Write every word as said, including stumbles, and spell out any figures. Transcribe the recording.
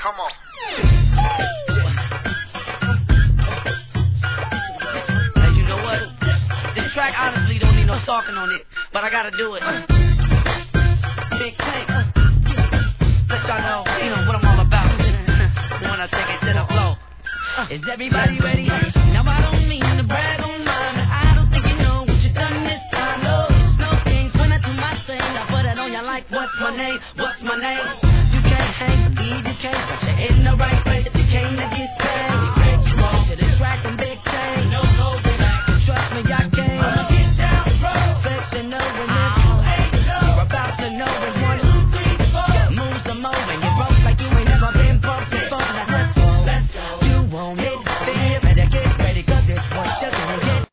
Come on. Hey, you know what? This track honestly don't need no talking on it, but I gotta do it. Big Tank. Let y'all know, you know what I'm all about. When I take it to the flow. Is everybody ready? Now I don't mean to brag on mine, but I don't think you know what you done this time. No, no things when I do my thing. I put it on you like, what's my name? What's my name? You can't hang, you can't, but you're in the right place if you came to get paid. You roll to the track and Big Tank.